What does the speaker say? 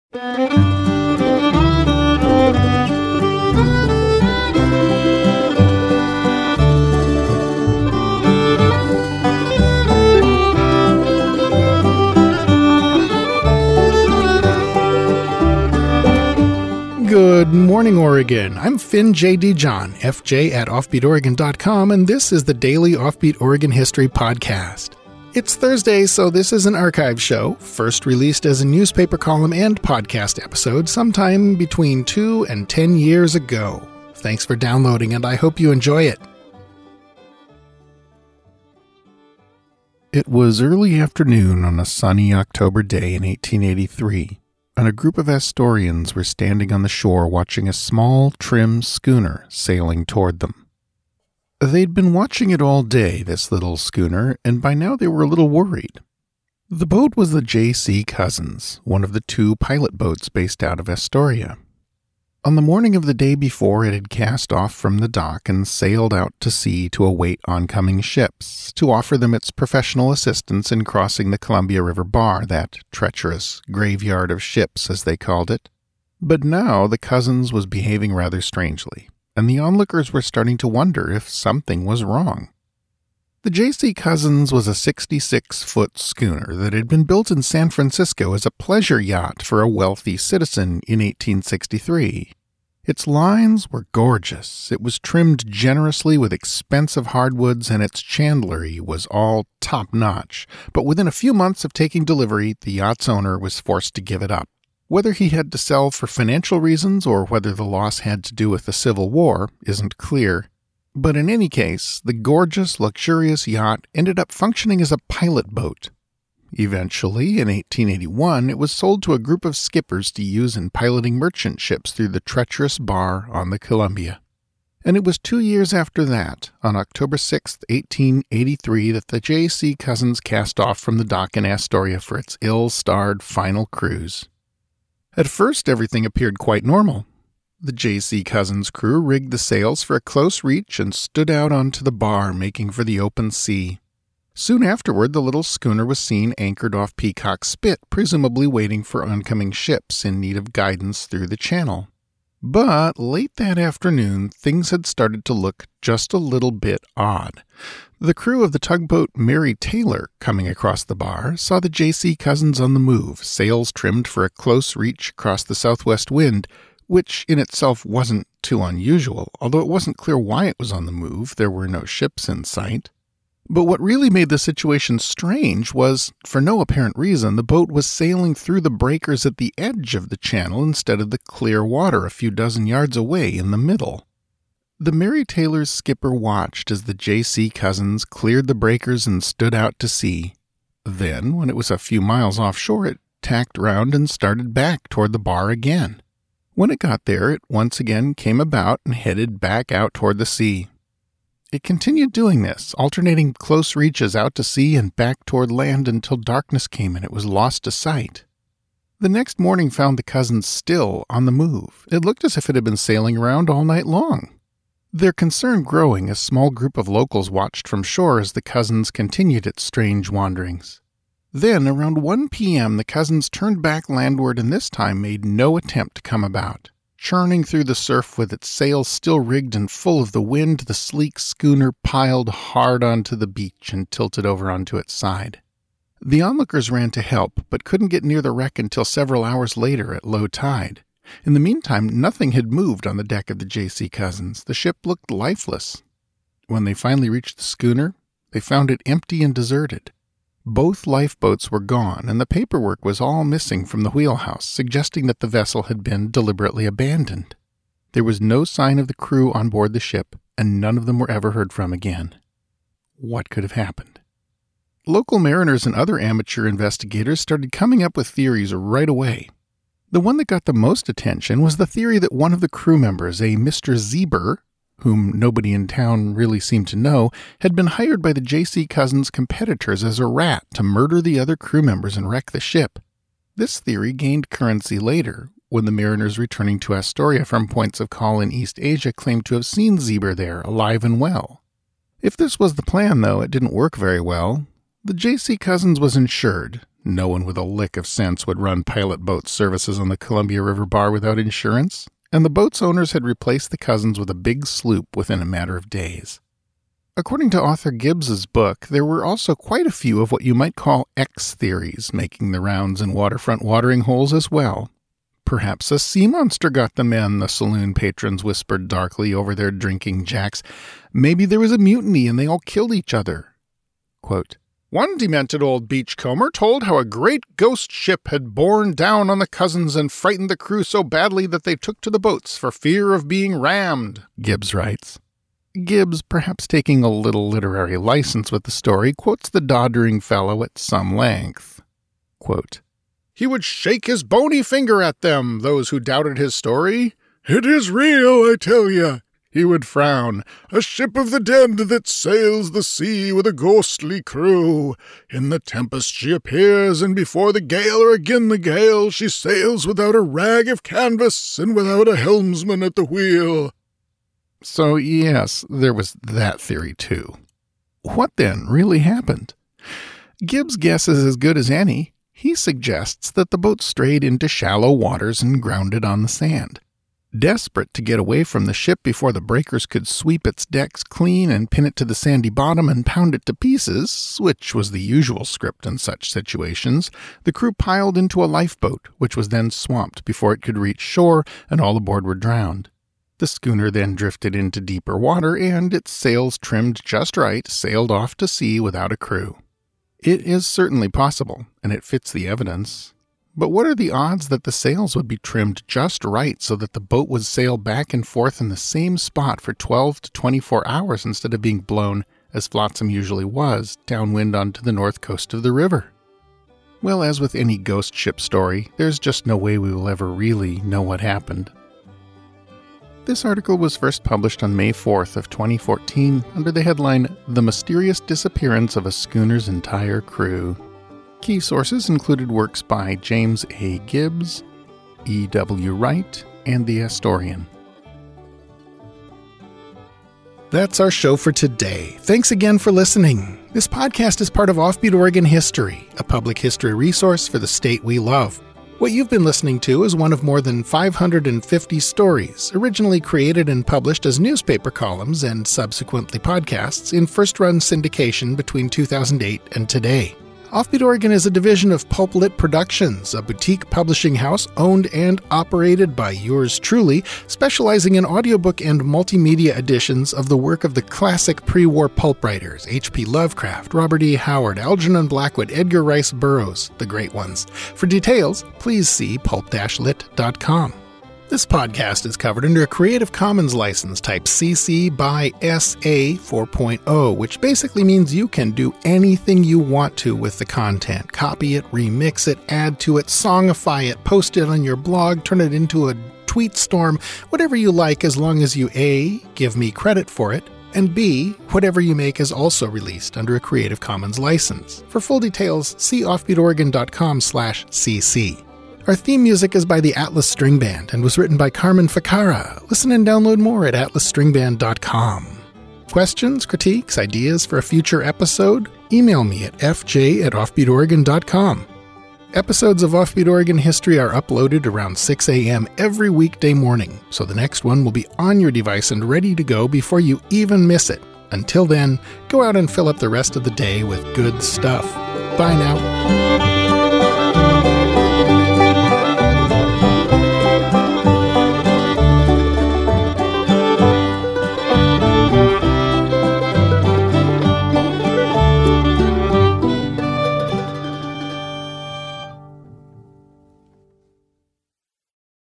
Good morning, Oregon. I'm Finn J.D. John, FJ at OffbeatOregon.com, and this is the Daily Offbeat Oregon History Podcast. It's Thursday, so this is an archive show, first released as a newspaper column and podcast episode sometime between 2 and 10 years ago. Thanks for downloading, and I hope you enjoy it. It was early afternoon on a sunny October day in 1883. And a group of Astorians were standing on the shore watching a small, trim schooner sailing toward them. They'd been watching it all day, this little schooner, and by now they were a little worried. The boat was the J.C. Cousins, one of the 2 pilot boats based out of Astoria. On the morning of the day before, it had cast off from the dock and sailed out to sea to await oncoming ships, to offer them its professional assistance in crossing the Columbia River Bar, that treacherous graveyard of ships, as they called it. But now the Cousins was behaving rather strangely, and the onlookers were starting to wonder if something was wrong. The J.C. Cousins was a 66-foot schooner that had been built in San Francisco as a pleasure yacht for a wealthy citizen in 1863. Its lines were gorgeous, it was trimmed generously with expensive hardwoods, and its chandlery was all top-notch. But within a few months of taking delivery, the yacht's owner was forced to give it up. Whether he had to sell for financial reasons or whether the loss had to do with the Civil War isn't clear. But in any case, the gorgeous, luxurious yacht ended up functioning as a pilot boat. Eventually, in 1881, it was sold to a group of skippers to use in piloting merchant ships through the treacherous bar on the Columbia. And it was 2 years after that, on October 6, 1883, that the J.C. Cousins cast off from the dock in Astoria for its ill-starred final cruise. At first, everything appeared quite normal. The J.C. Cousins crew rigged the sails for a close reach and stood out onto the bar, making for the open sea. Soon afterward, the little schooner was seen anchored off Peacock Spit, presumably waiting for oncoming ships in need of guidance through the channel. But late that afternoon, things had started to look just a little bit odd. The crew of the tugboat Mary Taylor, coming across the bar, saw the J.C. Cousins on the move, sails trimmed for a close reach across the southwest wind, which in itself wasn't too unusual, although it wasn't clear why it was on the move. There were no ships in sight. But what really made the situation strange was, for no apparent reason, the boat was sailing through the breakers at the edge of the channel instead of the clear water a few dozen yards away in the middle. The Mary Taylor's skipper watched as the J.C. Cousins cleared the breakers and stood out to sea. Then, when it was a few miles offshore, it tacked round and started back toward the bar again. When it got there, it once again came about and headed back out toward the sea. It continued doing this, alternating close reaches out to sea and back toward land until darkness came and it was lost to sight. The next morning found the Cousins still on the move. It looked as if it had been sailing around all night long. Their concern growing, a small group of locals watched from shore as the Cousins continued its strange wanderings. Then, around 1 p.m., the Cousins turned back landward and this time made no attempt to come about. Churning through the surf with its sails still rigged and full of the wind, the sleek schooner piled hard onto the beach and tilted over onto its side. The onlookers ran to help, but couldn't get near the wreck until several hours later at low tide. In the meantime, nothing had moved on the deck of the J.C. Cousins. The ship looked lifeless. When they finally reached the schooner, they found it empty and deserted. Both lifeboats were gone, and the paperwork was all missing from the wheelhouse, suggesting that the vessel had been deliberately abandoned. There was no sign of the crew on board the ship, and none of them were ever heard from again. What could have happened? Local mariners and other amateur investigators started coming up with theories right away. The one that got the most attention was the theory that one of the crew members, a Mr. Zeber, whom nobody in town really seemed to know, had been hired by the J.C. Cousins' competitors as a rat to murder the other crew members and wreck the ship. This theory gained currency later, when the mariners returning to Astoria from points of call in East Asia claimed to have seen Zeber there, alive and well. If this was the plan, though, it didn't work very well. The J.C. Cousins was insured. No one with a lick of sense would run pilot boat services on the Columbia River Bar without insurance, and the boat's owners had replaced the Cousins with a big sloop within a matter of days. According to author Gibbs's book, there were also quite a few of what you might call X theories making the rounds in waterfront watering holes as well. Perhaps a sea monster got the men, the saloon patrons whispered darkly over their drinking jacks. Maybe there was a mutiny and they all killed each other. Quote, "One demented old beachcomber told how a great ghost ship had borne down on the Cousins and frightened the crew so badly that they took to the boats for fear of being rammed," Gibbs writes. Gibbs, perhaps taking a little literary license with the story, quotes the doddering fellow at some length. Quote, "He would shake his bony finger at them, those who doubted his story. 'It is real, I tell you,' he would frown, 'a ship of the dead that sails the sea with a ghostly crew. In the tempest she appears, and before the gale or agin the gale, she sails without a rag of canvas and without a helmsman at the wheel.'" So yes, there was that theory too. What then really happened? Gibbs' guess is as good as any. He suggests that the boat strayed into shallow waters and grounded on the sand. Desperate to get away from the ship before the breakers could sweep its decks clean and pin it to the sandy bottom and pound it to pieces, which was the usual script in such situations, the crew piled into a lifeboat, which was then swamped before it could reach shore, and all aboard were drowned. The schooner then drifted into deeper water, and its sails trimmed just right, sailed off to sea without a crew. It is certainly possible, and it fits the evidence. But what are the odds that the sails would be trimmed just right so that the boat would sail back and forth in the same spot for 12 to 24 hours instead of being blown, as flotsam usually was, downwind onto the north coast of the river? Well, as with any ghost ship story, there's just no way we will ever really know what happened. This article was first published on May 4th of 2014 under the headline, "The Mysterious Disappearance of a Schooner's Entire Crew." Key sources included works by James A. Gibbs, E. W. Wright, and The Astorian. That's our show for today. Thanks again for listening. This podcast is part of Offbeat Oregon History, a public history resource for the state we love. What you've been listening to is one of more than 550 stories, originally created and published as newspaper columns and subsequently podcasts in first-run syndication between 2008 and today. Offbeat Oregon is a division of Pulp Lit Productions, a boutique publishing house owned and operated by yours truly, specializing in audiobook and multimedia editions of the work of the classic pre-war pulp writers H.P. Lovecraft, Robert E. Howard, Algernon Blackwood, Edgar Rice Burroughs, the great ones. For details, please see pulp-lit.com. This podcast is covered under a Creative Commons license type CC by SA 4.0, which basically means you can do anything you want to with the content. Copy it, remix it, add to it, songify it, post it on your blog, turn it into a tweet storm, whatever you like, as long as you A, give me credit for it, and B, whatever you make is also released under a Creative Commons license. For full details, see offbeatoregon.com/cc. Our theme music is by the Atlas String Band and was written by Carmen Ficara. Listen and download more at atlasstringband.com. Questions, critiques, ideas for a future episode? Email me at fj@offbeatoregon.com. Episodes of Offbeat Oregon History are uploaded around 6 a.m. every weekday morning, so the next one will be on your device and ready to go before you even miss it. Until then, go out and fill up the rest of the day with good stuff. Bye now.